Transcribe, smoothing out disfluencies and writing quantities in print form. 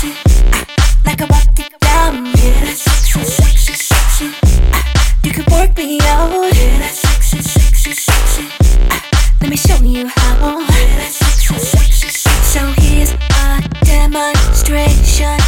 sexy. Like I walk it down, yeah, that's sexy, sexy, sexy. You can work me out, yeah, that's sexy, sexy, sexy. Let me show you how, yeah, that's sexy, sexy, sexy. So here's a demonstration.